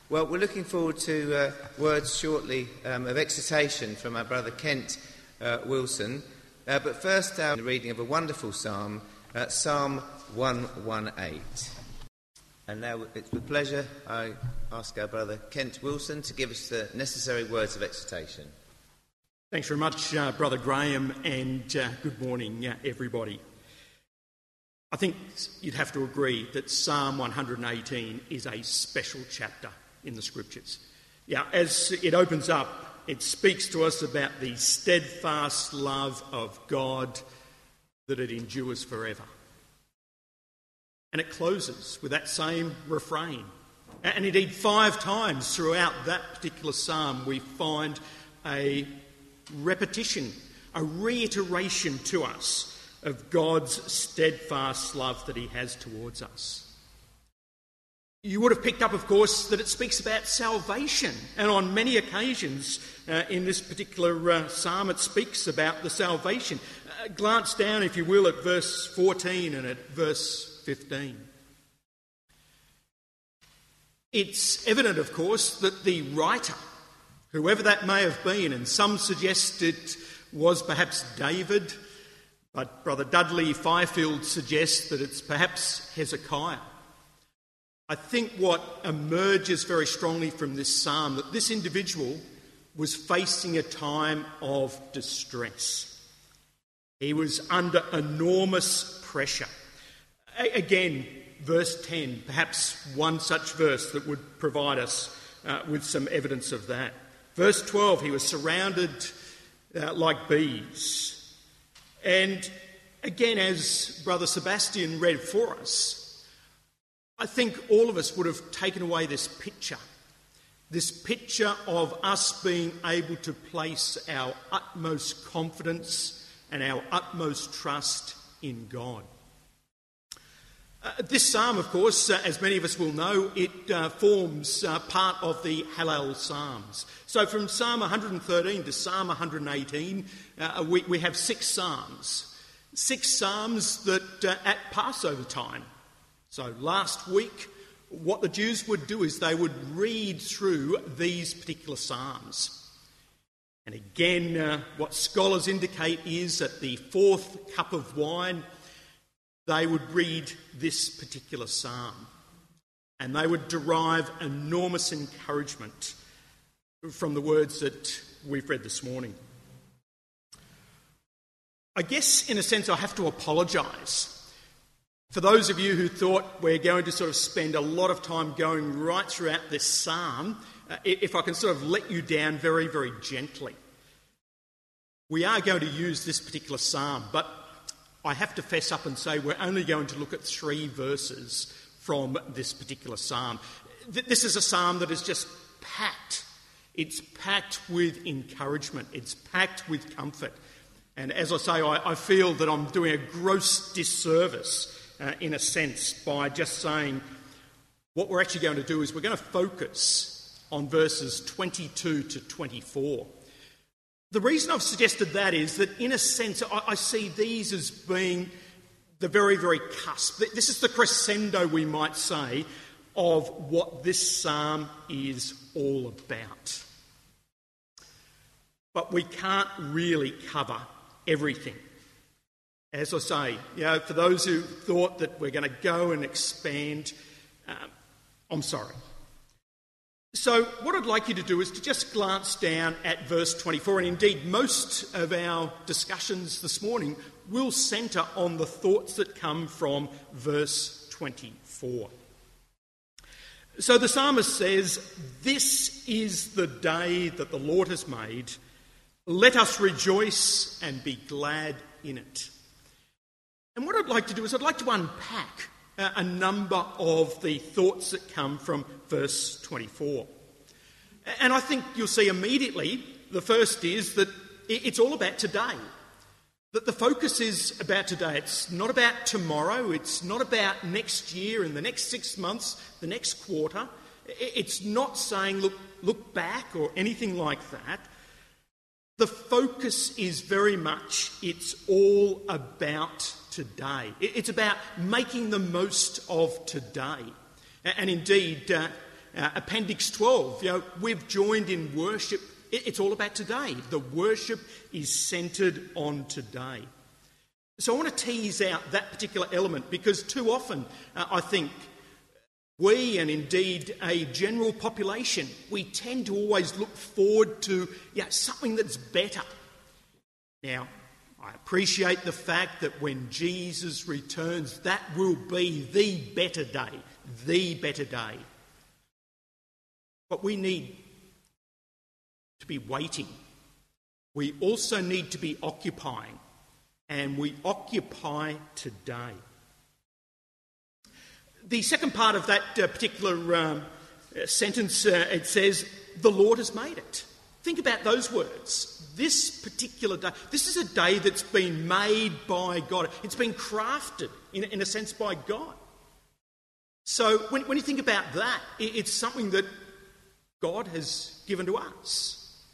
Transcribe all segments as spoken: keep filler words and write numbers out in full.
Well, we're looking forward to uh, words shortly um, of exhortation from our brother Kent uh, Wilson. Uh, but first, uh, the reading of a wonderful psalm, uh, Psalm one eighteen. And now it's with pleasure I ask our brother Kent Wilson to give us the necessary words of exhortation. Thanks very much, uh, Brother Graham, and uh, good morning, uh, everybody. I think you'd have to agree that Psalm one eighteen is a special chapter in the Scriptures. Yeah, as it opens up, it speaks to us about the steadfast love of God, that it endures forever. And it closes with that same refrain. And indeed, five times throughout that particular psalm, we find a repetition, a reiteration to us of God's steadfast love that he has towards us. You would have picked up, of course, that it speaks about salvation. And on many occasions uh, in this particular uh, psalm, it speaks about the salvation. Uh, glance down, if you will, at verse fourteen and at verse fifteen. It's evident, of course, that the writer, whoever that may have been, and some suggest it was perhaps David, but Brother Dudley Fifield suggests that it's perhaps Hezekiah. I think what emerges very strongly from this psalm, that this individual was facing a time of distress. He was under enormous pressure. A- again, verse ten, perhaps one such verse that would provide us uh, with some evidence of that. Verse twelve, he was surrounded uh, like bees. And again, as Brother Sebastian read for us, I think all of us would have taken away this picture, this picture of us being able to place our utmost confidence and our utmost trust in God. Uh, this psalm, of course, uh, as many of us will know, it uh, forms uh, part of the Hallel Psalms. So from Psalm one thirteen to Psalm one eighteen, uh, we, we have six psalms. Six psalms that uh, at Passover time, so last week, what the Jews would do is they would read through these particular psalms. And again, uh, what scholars indicate is at the fourth cup of wine, they would read this particular psalm. And they would derive enormous encouragement from the words that we've read this morning. I guess, in a sense, I have to apologise for those of you who thought we're going to sort of spend a lot of time going right throughout this psalm. Uh, if I can sort of let you down very, very gently. We are going to use this particular psalm, but I have to fess up and say we're only going to look at three verses from this particular psalm. This is a psalm that is just packed. It's packed with encouragement. It's packed with comfort. And as I say, I, I feel that I'm doing a gross disservice, uh, in a sense, by just saying what we're actually going to do is we're going to focus on verses twenty-two to twenty-four. The reason I've suggested that is that, in a sense, I, I see these as being the very, very cusp. This is the crescendo, we might say, of what this psalm is all about. But we can't really cover everything. As I say, you know, for those who thought that we're going to go and expand, um, I'm sorry. So what I'd like you to do is to just glance down at verse twenty-four, and indeed most of our discussions this morning will centre on the thoughts that come from verse twenty-four. So the psalmist says, "This is the day that the Lord has made. Let us rejoice and be glad in it." And what I'd like to do is I'd like to unpack uh, a number of the thoughts that come from verse twenty-four. And I think you'll see immediately, the first is that it's all about today. That the focus is about today. It's not about tomorrow. It's not about next year and the next six months, the next quarter. It's not saying, look, look back or anything like that. The focus is very much, it's all about today. It's about making the most of today. And indeed, uh, uh, Appendix twelve. You know, we've joined in worship. It, it's all about today. The worship is centred on today. So I want to tease out that particular element because too often uh, I think we, and indeed a general population, we tend to always look forward to you know, something that's better. Now, I appreciate the fact that when Jesus returns, that will be the better day, the better day. But we need to be waiting. We also need to be occupying, and we occupy today. The second part of that uh, particular um, sentence, uh, it says, the Lord has made it. Think about those words. This particular day, this is a day that's been made by God. It's been crafted, in, in a sense, by God. So when, when you think about that, it, it's something that God has given to us.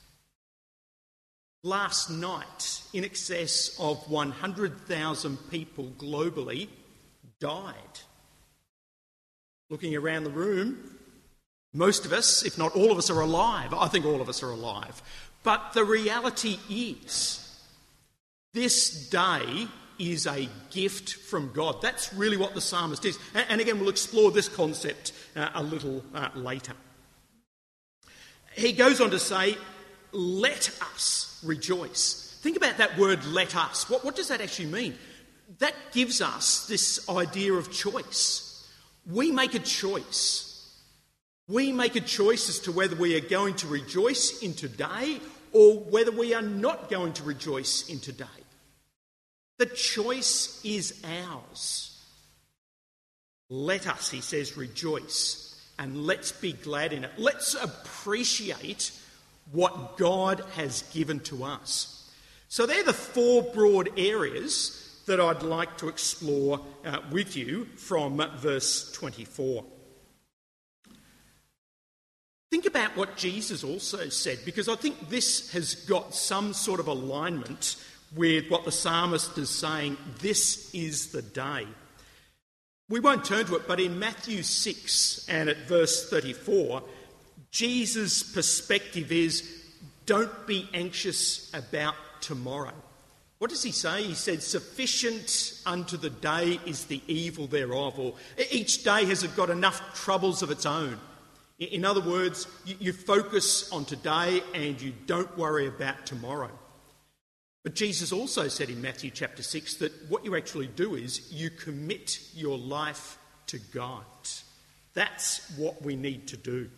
Last night, in excess of one hundred thousand people globally died. Looking around the room, most of us, if not all of us, are alive. I think all of us are alive. But the reality is, this day is a gift from God. That's really what the psalmist is. And again, we'll explore this concept uh, a little uh, later. He goes on to say, let us rejoice. Think about that word, let us. What, what does that actually mean? That gives us this idea of choice. We make a choice. We make a choice as to whether we are going to rejoice in today or whether we are not going to rejoice in today. The choice is ours. Let us, he says, rejoice, and let's be glad in it. Let's appreciate what God has given to us. So they're the four broad areas that I'd like to explore uh, with you from verse twenty-four. Think about what Jesus also said, because I think this has got some sort of alignment with what the psalmist is saying. This is the day. We won't turn to it, but in Matthew six and at verse thirty-four, Jesus' perspective is, don't be anxious about tomorrow. What does he say? He said, sufficient unto the day is the evil thereof, or each day has got enough troubles of its own. In other words, you focus on today and you don't worry about tomorrow. But Jesus also said in Matthew chapter six that what you actually do is you commit your life to God. That's what we need to do.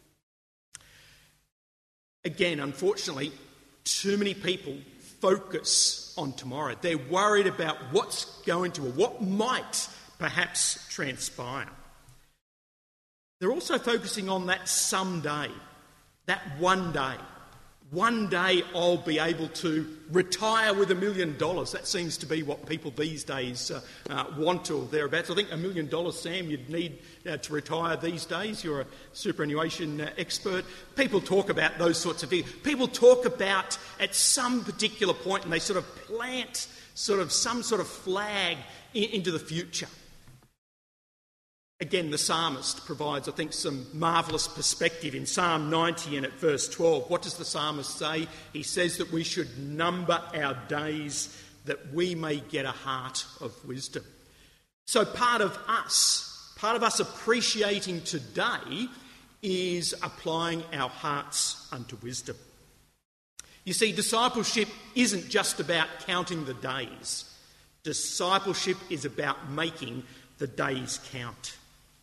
Again, unfortunately, too many people focus on tomorrow. They're worried about what's going to or what might perhaps transpire. They're also focusing on that someday, that one day. One day I'll be able to retire with a million dollars. That seems to be what people these days uh, uh, want or thereabouts. I think a million dollars, Sam, you'd need uh, to retire these days. You're a superannuation uh, expert. People talk about those sorts of things. People talk about at some particular point and they sort of plant sort of some sort of flag in, into the future. Again, the psalmist provides, I think, some marvellous perspective in Psalm ninety and at verse twelve. What does the psalmist say? He says that we should number our days that we may get a heart of wisdom. So part of us, part of us appreciating today is applying our hearts unto wisdom. You see, discipleship isn't just about counting the days. Discipleship is about making the days count.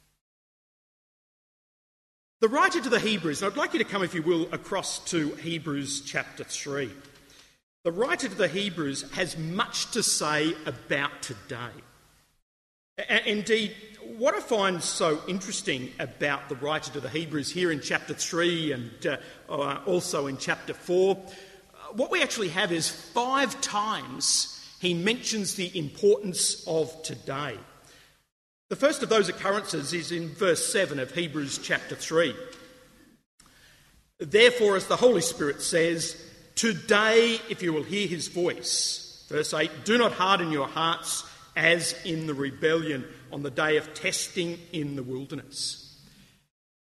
The writer to the Hebrews, and I'd like you to come, if you will, across to Hebrews chapter three. The writer to the Hebrews has much to say about today. Indeed, what I find so interesting about the writer to the Hebrews here in chapter three and uh, uh, also in chapter four, uh, what we actually have is five times he mentions the importance of today. The first of those occurrences is in verse seven of Hebrews chapter three. Therefore, as the Holy Spirit says, today, if you will hear his voice, verse eight, do not harden your hearts as in the rebellion on the day of testing in the wilderness.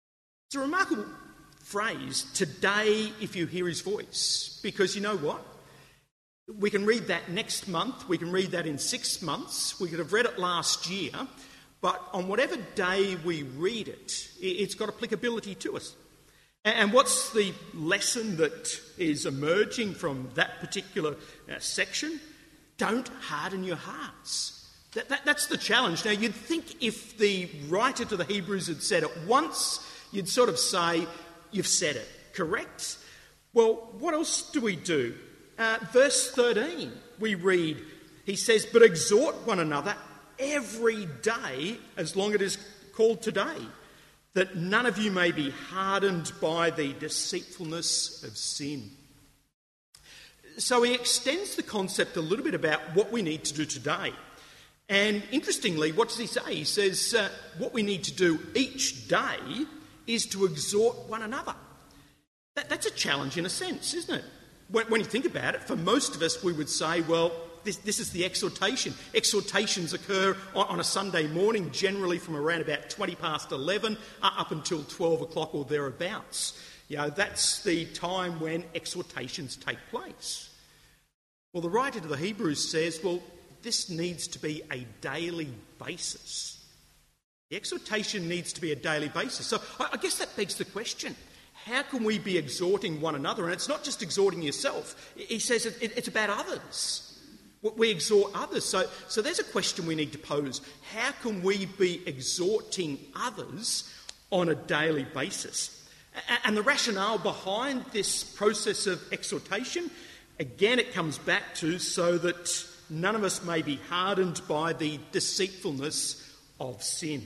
It's a remarkable phrase, today if you hear his voice, because you know what? We can read that next month, we can read that in six months, we could have read it last year, but on whatever day we read it, it's got applicability to us. And what's the lesson that is emerging from that particular uh, section? Don't harden your hearts. That, that, that's the challenge. Now, you'd think if the writer to the Hebrews had said it once, you'd sort of say, you've said it, correct? Well, what else do we do? Uh, verse thirteen, we read, he says, but exhort one another every day as long as it is called today, that none of you may be hardened by the deceitfulness of sin. So he extends the concept a little bit about what we need to do today. And interestingly, what does he say? He says uh, what we need to do each day is to exhort one another. That, that's a challenge in a sense, isn't it? When, when you think about it, for most of us we would say, well, this, this is the exhortation. Exhortations occur on, on a Sunday morning, generally from around about twenty past eleven uh, up until twelve o'clock or thereabouts. You know, that's the time when exhortations take place. Well, the writer to the Hebrews says, well, this needs to be a daily basis. The exhortation needs to be a daily basis. So I, I guess that begs the question, how can we be exhorting one another? And it's not just exhorting yourself. He says it, it, it's about others. We exhort others. So, so there's a question we need to pose. How can we be exhorting others on a daily basis? And the rationale behind this process of exhortation, again, it comes back to so that none of us may be hardened by the deceitfulness of sin.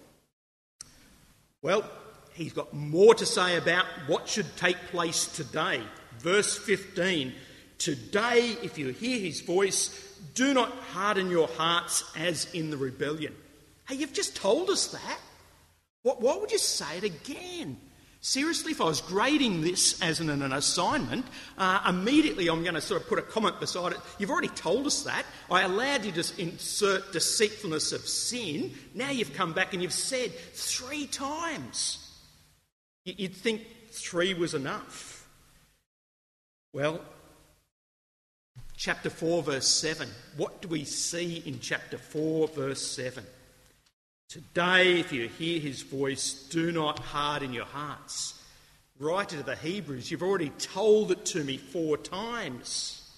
Well, he's got more to say about what should take place today. Verse fifteen, today, if you hear his voice, do not harden your hearts as in the rebellion. Hey, you've just told us that. What, why would you say it again? Seriously, if I was grading this as an, an assignment, uh, immediately I'm going to sort of put a comment beside it. You've already told us that. I allowed you to insert deceitfulness of sin. Now you've come back and you've said three times. You'd think three was enough. Well, chapter four, verse seven. What do we see in chapter four, verse seven? Today, if you hear his voice, do not harden your hearts. Writer to the Hebrews, you've already told it to me four times.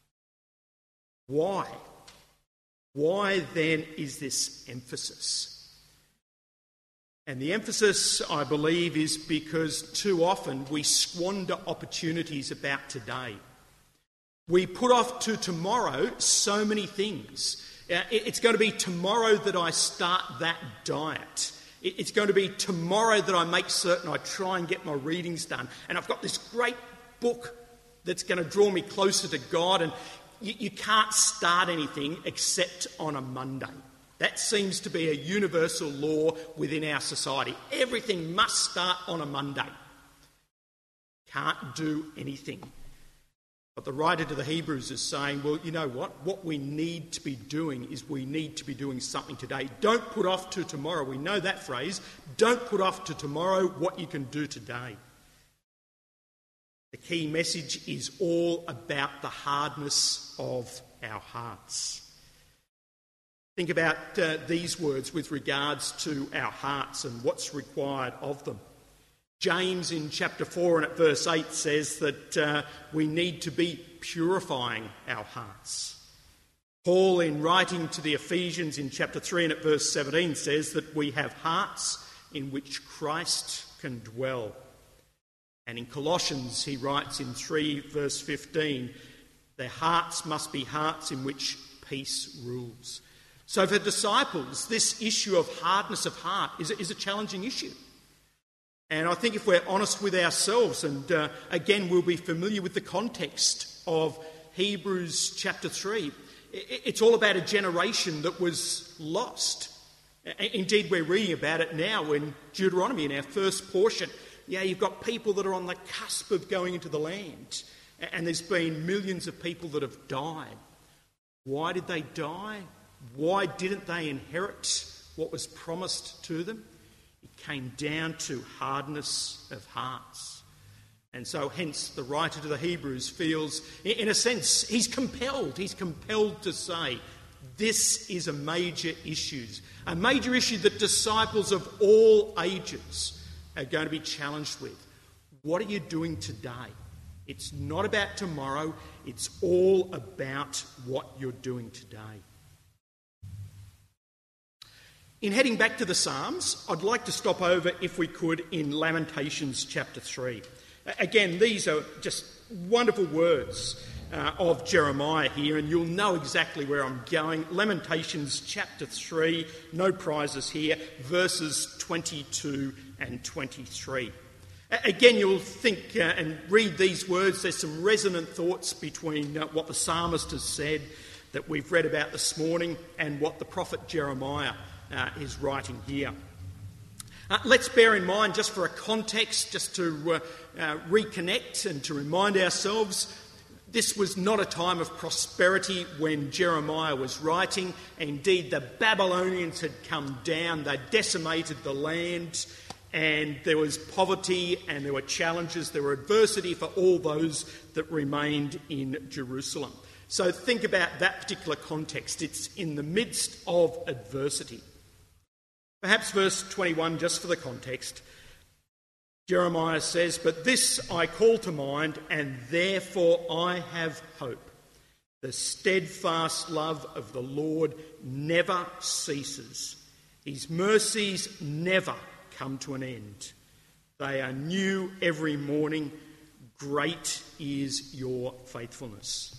Why? Why then is this emphasis? And the emphasis, I believe, is because too often we squander opportunities about today. We put off to tomorrow so many things. It's going to be tomorrow that I start that diet. It's going to be tomorrow that I make certain I try and get my readings done. And I've got this great book that's going to draw me closer to God, and you, you can't start anything except on a Monday. That seems to be a universal law within our society. Everything must start on a Monday. Can't do anything. But the writer to the Hebrews is saying, well, you know what? What we need to be doing is we need to be doing something today. Don't put off to tomorrow. We know that phrase. Don't put off to tomorrow what you can do today. The key message is all about the hardness of our hearts. Think about uh, these words with regards to our hearts and what's required of them. James in chapter four and at verse eight says that uh, we need to be purifying our hearts. Paul, in writing to the Ephesians in chapter three and at verse seventeen, says that we have hearts in which Christ can dwell. And in Colossians, he writes in three verse fifteen, their hearts must be hearts in which peace rules. So for disciples, this issue of hardness of heart is a, is a challenging issue. And I think if we're honest with ourselves, and uh, again we'll be familiar with the context of Hebrews chapter three, it's all about a generation that was lost. Indeed, we're reading about it now in Deuteronomy in our first portion. Yeah, you've got people that are on the cusp of going into the land, and there's been millions of people that have died. Why did they die? Why didn't they inherit what was promised to them? It came down to hardness of hearts. And so hence the writer to the Hebrews feels, in a sense, he's compelled, he's compelled to say, this is a major issue, a major issue that disciples of all ages are going to be challenged with. What are you doing today? It's not about tomorrow, it's all about what you're doing today. In heading back to the Psalms, I'd like to stop over, if we could, in Lamentations chapter three. Again, these are just wonderful words uh, of Jeremiah here, and you'll know exactly where I'm going. Lamentations chapter three, no prizes here, verses twenty-two and twenty-three. Again, you'll think uh, and read these words. There's some resonant thoughts between uh, what the psalmist has said that we've read about this morning and what the prophet Jeremiah uh, is writing here. Uh, let's bear in mind, just for a context, just to uh, uh, reconnect and to remind ourselves, this was not a time of prosperity when Jeremiah was writing. Indeed, the Babylonians had come down, they decimated the land, and there was poverty and there were challenges, there were adversity for all those that remained in Jerusalem. So think about that particular context. It's in the midst of adversity. Perhaps verse twenty-one, just for the context, Jeremiah says, "But this I call to mind, and therefore I have hope. The steadfast love of the Lord never ceases. His mercies never come to an end. They are new every morning. Great is your faithfulness."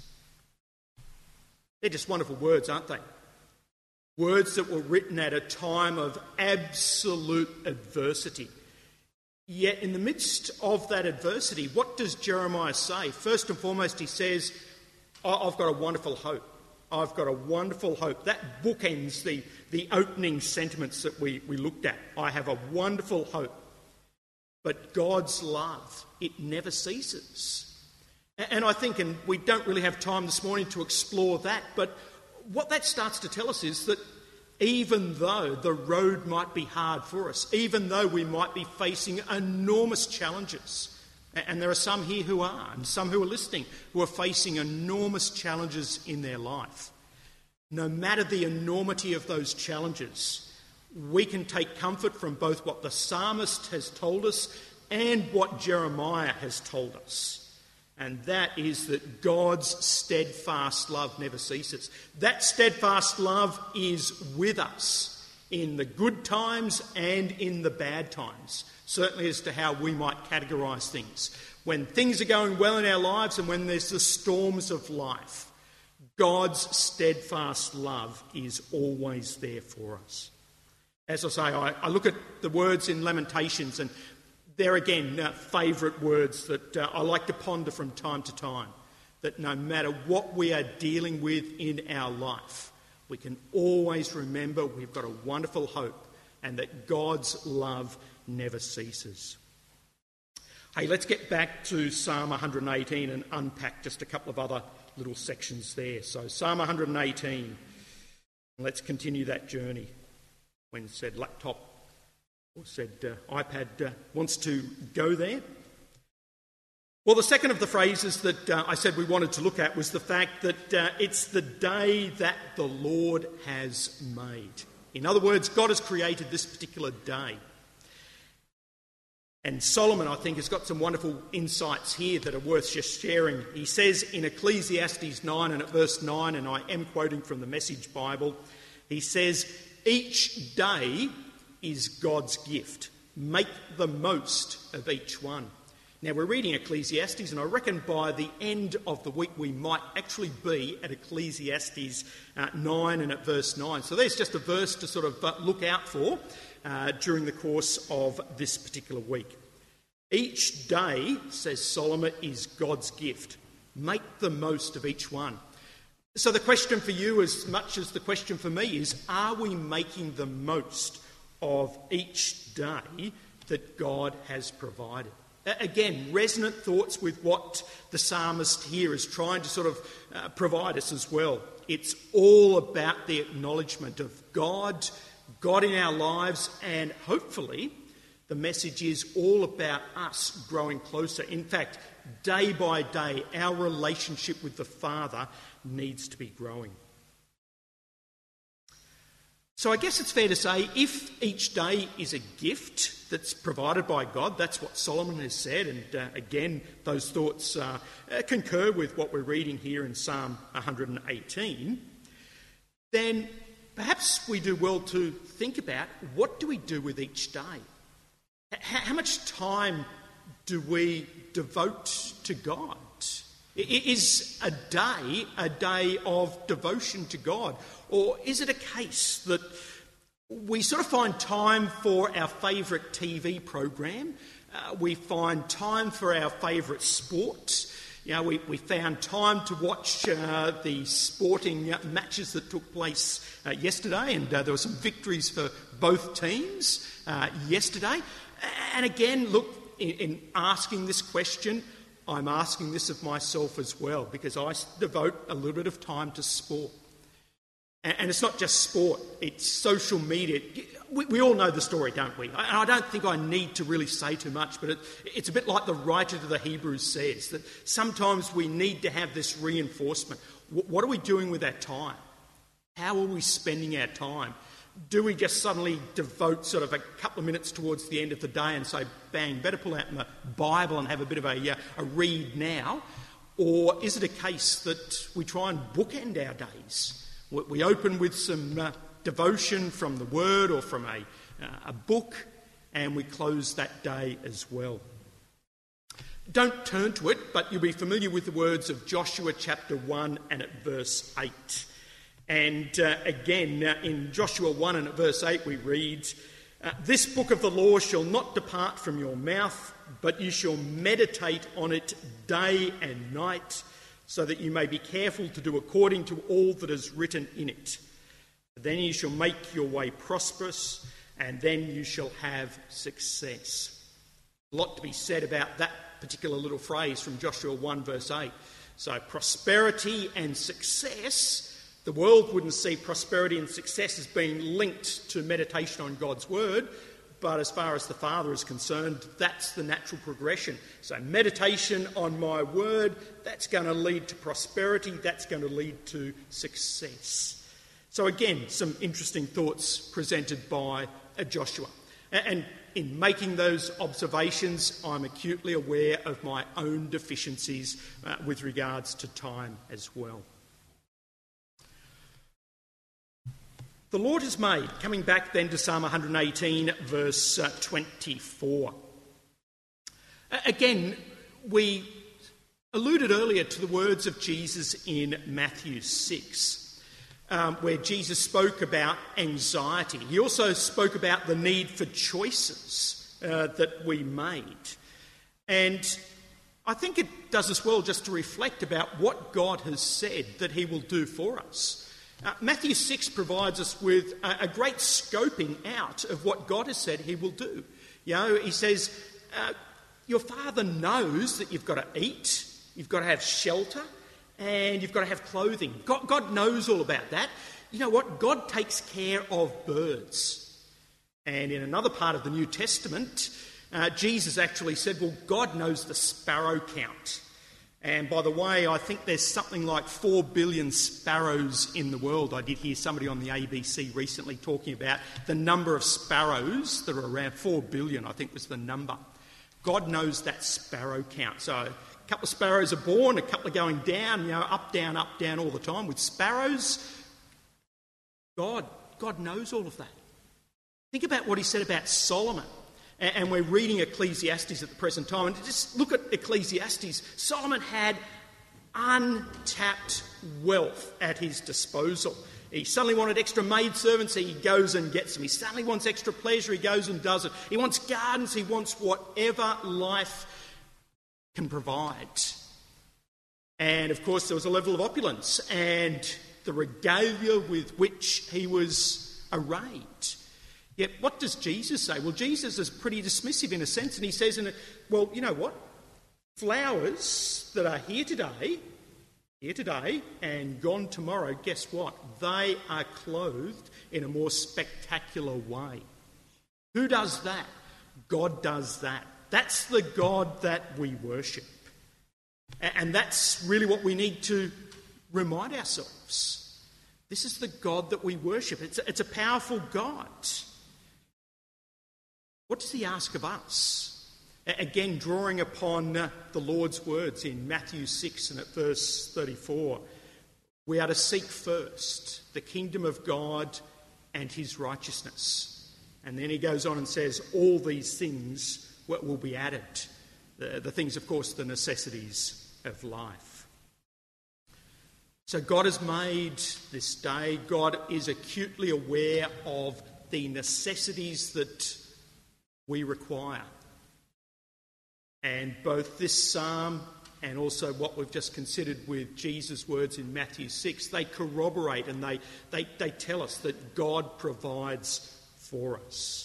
They're just wonderful words, aren't they? Words that were written at a time of absolute adversity. Yet in the midst of that adversity, what does Jeremiah say? First and foremost, he says, I've got a wonderful hope. I've got a wonderful hope. That bookends the, the opening sentiments that we, we looked at. I have a wonderful hope. But God's love, it never ceases. And I think, and we don't really have time this morning to explore that, but what that starts to tell us is that even though the road might be hard for us, even though we might be facing enormous challenges, and there are some here who are, and some who are listening, who are facing enormous challenges in their life, no matter the enormity of those challenges, we can take comfort from both what the psalmist has told us and what Jeremiah has told us. And that is that God's steadfast love never ceases. That steadfast love is with us in the good times and in the bad times, certainly as to how we might categorise things. When things are going well in our lives and when there's the storms of life, God's steadfast love is always there for us. As I say, I, I look at the words in Lamentations, and they're again uh, favourite words that uh, I like to ponder from time to time, that no matter what we are dealing with in our life, we can always remember we've got a wonderful hope and that God's love never ceases. Hey, let's get back to Psalm one eighteen and unpack just a couple of other little sections there. So Psalm one eighteen, let's continue that journey. When said laptop or said uh, iPad uh, wants to go there. Well, the second of the phrases that uh, I said we wanted to look at was the fact that uh, it's the day that the Lord has made. In other words, God has created this particular day. And Solomon, I think, has got some wonderful insights here that are worth just sharing. He says in Ecclesiastes nine and at verse nine, and I am quoting from the Message Bible, he says, "Each day is God's gift. Make the most of each one." Now, we're reading Ecclesiastes, and I reckon by the end of the week we might actually be at Ecclesiastes uh, nine and at verse nine. So there's just a verse to sort of uh, look out for uh, during the course of this particular week. Each day, says Solomon, is God's gift. Make the most of each one. So the question for you, as much as the question for me, is are we making the most of each day that God has provided? Again, resonant thoughts with what the psalmist here is trying to sort of uh, provide us as well. It's all about the acknowledgement of God, God in our lives, and hopefully The message is all about us growing closer. In fact, day by day, our relationship with the Father needs to be growing. So I guess it's fair to say if each day is a gift that's provided by God, that's what Solomon has said, and uh, again, those thoughts uh, uh, concur with what we're reading here in Psalm one hundred eighteen, then perhaps we do well to think about what do we do with each day? How much time do we devote to God? Is a day a day of devotion to God? Or is it a case that we sort of find time for our favourite T V program, uh, we find time for our favourite sport, you know, we, we found time to watch uh, the sporting uh, matches that took place uh, yesterday, and uh, there were some victories for both teams uh, yesterday. And again, look, in, in asking this question, I'm asking this of myself as well, because I devote a little bit of time to sport. And, and it's not just sport, it's social media. We, we all know the story, don't we? I, I don't think I need to really say too much, but it, it's a bit like the writer to the Hebrews says, that sometimes we need to have this reinforcement. W- what are we doing with our time? How are we spending our time? Do we just suddenly devote sort of a couple of minutes towards the end of the day and say, bang, better pull out my Bible and have a bit of a, uh, a read now? Or is it a case that we try and bookend our days? We open with some uh, devotion from the Word or from a, uh, a book, and we close that day as well. Don't turn to it, but you'll be familiar with the words of Joshua chapter one and at verse eight. And uh, again, uh, in Joshua one and at verse eight we read, uh, "This book of the law shall not depart from your mouth, but you shall meditate on it day and night, so that you may be careful to do according to all that is written in it. Then you shall make your way prosperous, and then you shall have success." A lot to be said about that particular little phrase from Joshua one verse eight. So prosperity and success. The world wouldn't see prosperity and success as being linked to meditation on God's word, but as far as the Father is concerned, that's the natural progression. So meditation on my word, that's going to lead to prosperity, that's going to lead to success. So again, some interesting thoughts presented by Joshua. And in making those observations, I'm acutely aware of my own deficiencies uh, with regards to time as well. The Lord has made, coming back then to Psalm one hundred eighteen, verse uh, twenty-four. Uh, again, we alluded earlier to the words of Jesus in Matthew six, um, where Jesus spoke about anxiety. He also spoke about the need for choices uh, that we made. And I think it does us well just to reflect about what God has said that he will do for us. Uh, Matthew six provides us with a, a great scoping out of what God has said he will do. You know, he says, uh, your Father knows that you've got to eat, you've got to have shelter, and you've got to have clothing. God, God knows all about that. You know what? God takes care of birds. And in another part of the New Testament, uh, Jesus actually said, well, God knows the sparrow count. And by the way, I think there's something like four billion sparrows in the world. I did hear somebody on the A B C recently talking about the number of sparrows that are around. four billion, I think, was the number. God knows that sparrow count. So a couple of sparrows are born, a couple are going down, you know, up, down, up, down all the time. With sparrows, God, God knows all of that. Think about what he said about Solomon. And we're reading Ecclesiastes at the present time. And just look at Ecclesiastes. Solomon had untapped wealth at his disposal. He suddenly wanted extra maidservants, he goes and gets them. He suddenly wants extra pleasure, he goes and does it. He wants gardens, he wants whatever life can provide. And of course there was a level of opulence and the regalia with which he was arrayed. Yet what does Jesus say? Well, Jesus is pretty dismissive in a sense, and he says, in a, well, you know what? Flowers that are here today, here today and gone tomorrow, guess what? They are clothed in a more spectacular way. Who does that? God does that. That's the God that we worship. And that's really what we need to remind ourselves. This is the God that we worship. It's a, it's a powerful God. What does he ask of us? Again, drawing upon uh, the Lord's words in Matthew six and at verse thirty-four, we are to seek first the kingdom of God and his righteousness. And then he goes on and says, all these things will be added. The, the things, of course, the necessities of life. So God has made this day. God is acutely aware of the necessities that we require. And both this psalm and also what we've just considered with Jesus' words in Matthew six, they corroborate and they, they, they tell us that God provides for us.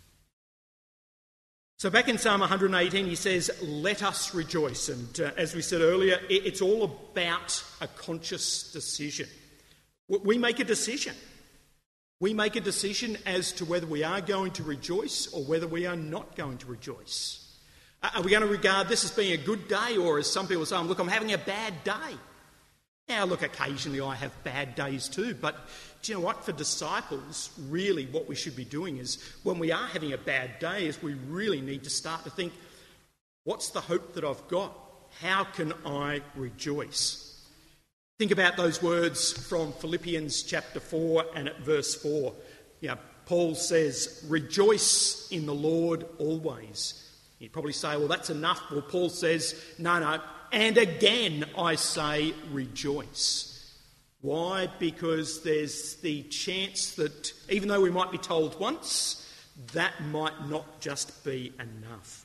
So back in Psalm one eighteen, he says, let us rejoice. And uh, as we said earlier, it, it's all about a conscious decision. We make a decision. We make a decision as to whether we are going to rejoice or whether we are not going to rejoice. Are we going to regard this as being a good day, or as some people say, look, I'm having a bad day? Now, look, occasionally I have bad days too, but do you know what? For disciples, really what we should be doing is, when we are having a bad day, is we really need to start to think, what's the hope that I've got? How can I rejoice? Think about those words from Philippians chapter four and at verse four. You know, Paul says, rejoice in the Lord always. You'd probably say, well, that's enough. Well, Paul says, no, no, and again I say rejoice. Why? Because there's the chance that even though we might be told once, that might not just be enough.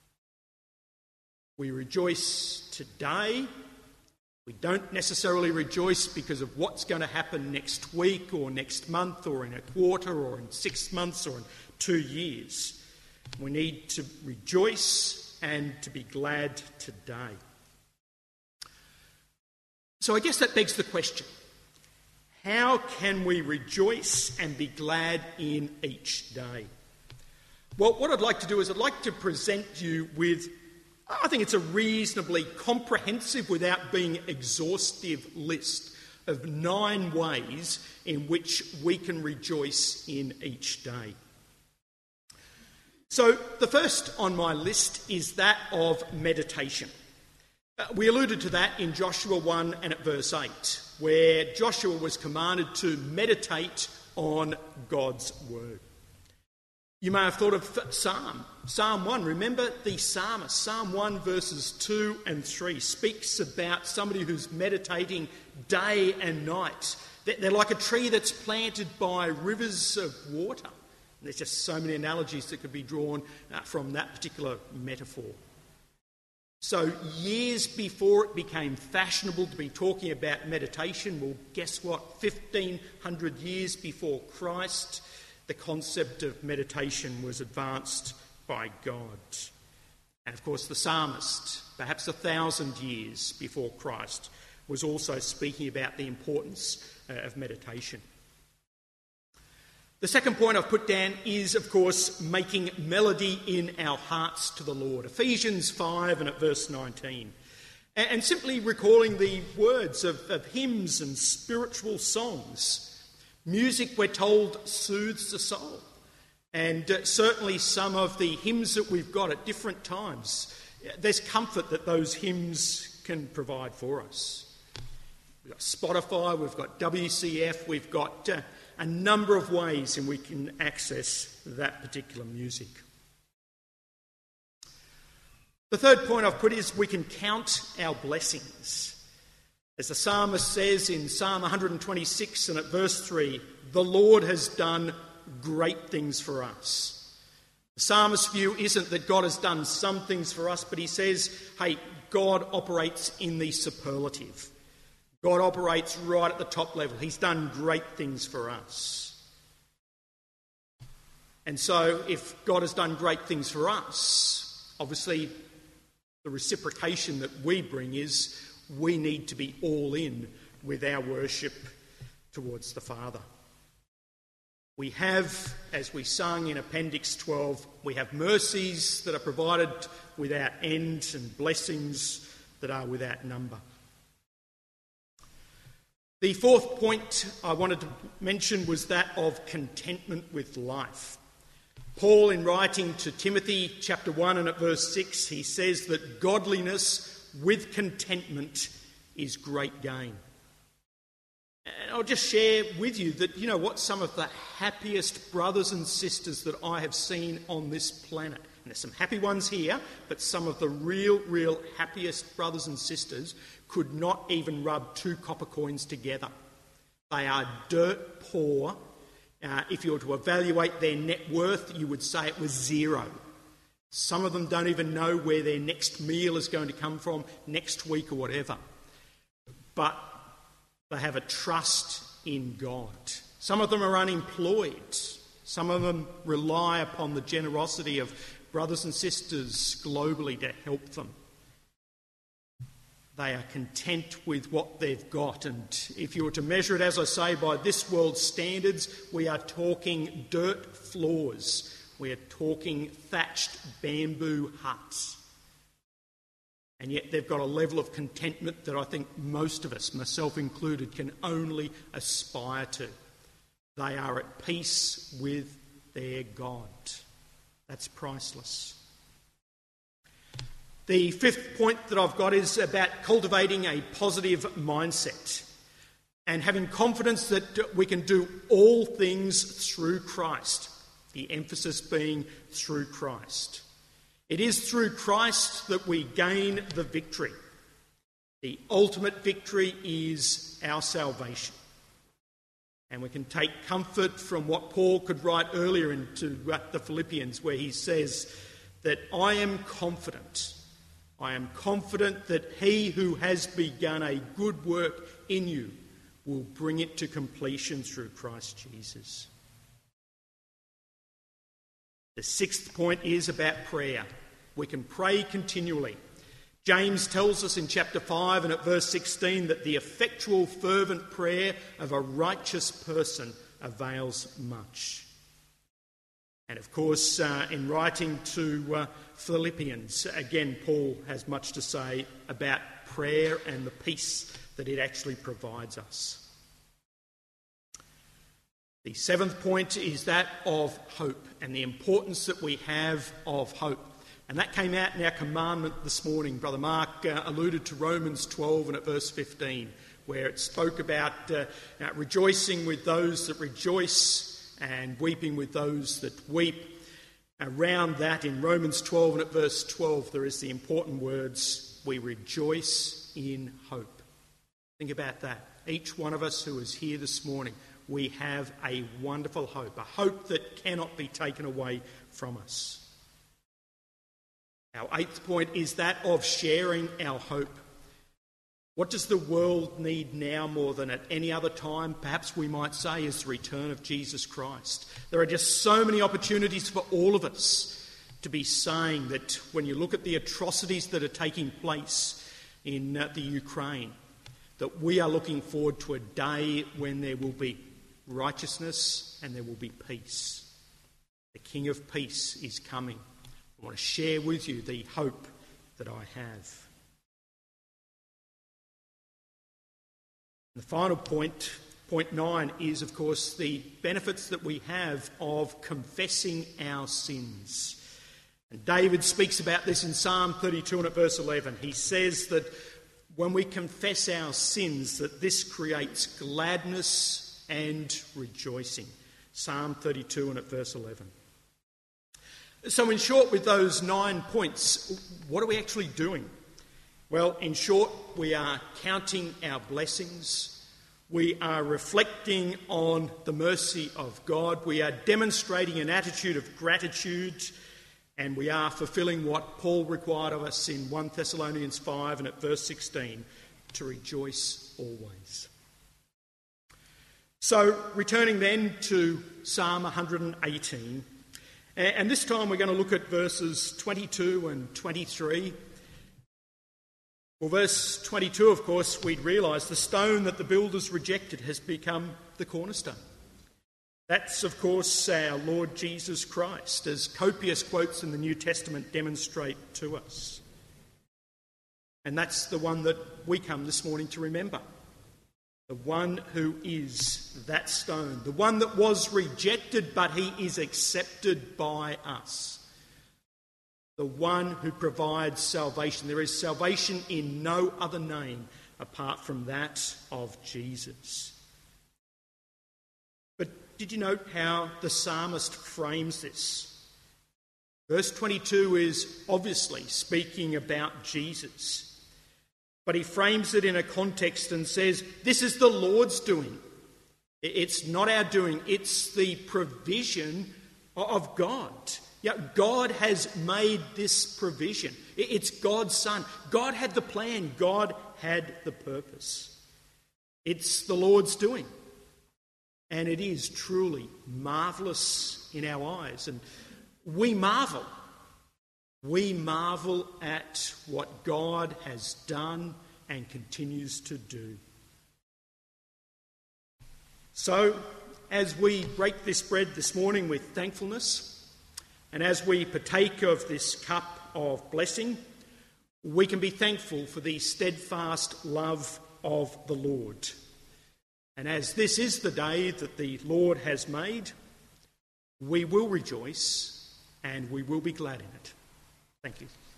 We rejoice today. We don't necessarily rejoice because of what's going to happen next week or next month or in a quarter or in six months or in two years. We need to rejoice and to be glad today. So I guess that begs the question, how can we rejoice and be glad in each day? Well, what I'd like to do is I'd like to present you with, I think it's a reasonably comprehensive, without being exhaustive, list of nine ways in which we can rejoice in each day. So the first on my list is that of meditation. Uh, we alluded to that in Joshua one and at verse eight, where Joshua was commanded to meditate on God's word. You may have thought of Psalm, Psalm one. Remember the psalmist, Psalm one verses two and three speaks about somebody who's meditating day and night. They're like a tree that's planted by rivers of water. There's just so many analogies that could be drawn uh, from that particular metaphor. So years before it became fashionable to be talking about meditation, well, guess what? fifteen hundred years before Christ, the concept of meditation was advanced by God. And of course the psalmist, perhaps a thousand years before Christ, was also speaking about the importance uh, of meditation. The second point I've put down is, of course, making melody in our hearts to the Lord. Ephesians five and at verse nineteen. And simply recalling the words of, of hymns and spiritual songs. Music, we're told, soothes the soul. And uh, certainly some of the hymns that we've got at different times, there's comfort that those hymns can provide for us. We've got Spotify, we've got W C F, we've got Uh, a number of ways in which we can access that particular music. The third point I've put is we can count our blessings. As the psalmist says in Psalm one twenty-six and at verse three, the Lord has done great things for us. The psalmist's view isn't that God has done some things for us, but he says, hey, God operates in the superlative. God operates right at the top level. He's done great things for us. And so if God has done great things for us, obviously the reciprocation that we bring is we need to be all in with our worship towards the Father. We have, as we sung in Appendix twelve, we have mercies that are provided without end and blessings that are without number. The fourth point I wanted to mention was that of contentment with life. Paul, in writing to Timothy, chapter one and at verse six, he says that godliness with contentment is great gain. And I'll just share with you that, you know what, some of the happiest brothers and sisters that I have seen on this planet, and there's some happy ones here, but some of the real, real happiest brothers and sisters could not even rub two copper coins together. They are dirt poor. Uh, if you were to evaluate their net worth, you would say it was zero. Some of them don't even know where their next meal is going to come from next week or whatever. But they have a trust in God. Some of them are unemployed. Some of them rely upon the generosity of brothers and sisters globally to help them. They are content with what they've got. And if you were to measure it, as I say, by this world's standards, we are talking dirt floors. We are talking thatched bamboo huts. And yet they've got a level of contentment that I think most of us, myself included, can only aspire to. They are at peace with their God. That's priceless. The fifth point that I've got is about cultivating a positive mindset and having confidence that we can do all things through Christ, the emphasis being through Christ. It is through Christ that we gain the victory. The ultimate victory is our salvation. And we can take comfort from what Paul could write earlier into the Philippians, where he says that I am confident, I am confident that he who has begun a good work in you will bring it to completion through Christ Jesus. The sixth point is about prayer. We can pray continually. James tells us in chapter five and at verse sixteen that the effectual fervent prayer of a righteous person avails much. And of course, uh, in writing to uh, Philippians, again, Paul has much to say about prayer and the peace that it actually provides us. The seventh point is that of hope and the importance that we have of hope. And that came out in our commandment this morning. Brother Mark uh, alluded to Romans twelve and at verse fifteen, where it spoke about uh, uh, rejoicing with those that rejoice and weeping with those that weep. Around that, in Romans twelve and at verse twelve, there is the important words, we rejoice in hope. Think about that. Each one of us who is here this morning, we have a wonderful hope, a hope that cannot be taken away from us. Our eighth point is that of sharing our hope. What does the world need now more than at any other time? Perhaps we might say is the return of Jesus Christ. There are just so many opportunities for all of us to be saying that when you look at the atrocities that are taking place in uh, the Ukraine, that we are looking forward to a day when there will be righteousness and there will be peace. The King of Peace is coming. I want to share with you the hope that I have. The final point, point nine, is, of course, the benefits that we have of confessing our sins. And David speaks about this in Psalm thirty-two and at verse eleven. He says that when we confess our sins, that this creates gladness and rejoicing. Psalm thirty-two and at verse eleven. So in short, with those nine points, what are we actually doing? Well, in short, we are counting our blessings. We are reflecting on the mercy of God. We are demonstrating an attitude of gratitude. And we are fulfilling what Paul required of us in First Thessalonians five and at verse sixteen, to rejoice always. So, returning then to Psalm one hundred eighteen, and this time we're going to look at verses twenty-two and twenty-three. Well, verse twenty-two, of course, we'd realise the stone that the builders rejected has become the cornerstone. That's, of course, our Lord Jesus Christ, as copious quotes in the New Testament demonstrate to us. And that's the one that we come this morning to remember. The one who is that stone, the one that was rejected, but he is accepted by us. The one who provides salvation. There is salvation in no other name apart from that of Jesus. But did you note how the psalmist frames this? Verse twenty-two is obviously speaking about Jesus. But he frames it in a context and says, this is the Lord's doing. It's not our doing. It's the provision of God. Yeah, God has made this provision. It's God's Son. God had the plan. God had the purpose. It's the Lord's doing. And it is truly marvellous in our eyes. And we marvel. We marvel at what God has done and continues to do. So, as we break this bread this morning with thankfulness, and as we partake of this cup of blessing, we can be thankful for the steadfast love of the Lord. And as this is the day that the Lord has made, we will rejoice and we will be glad in it. Thank you.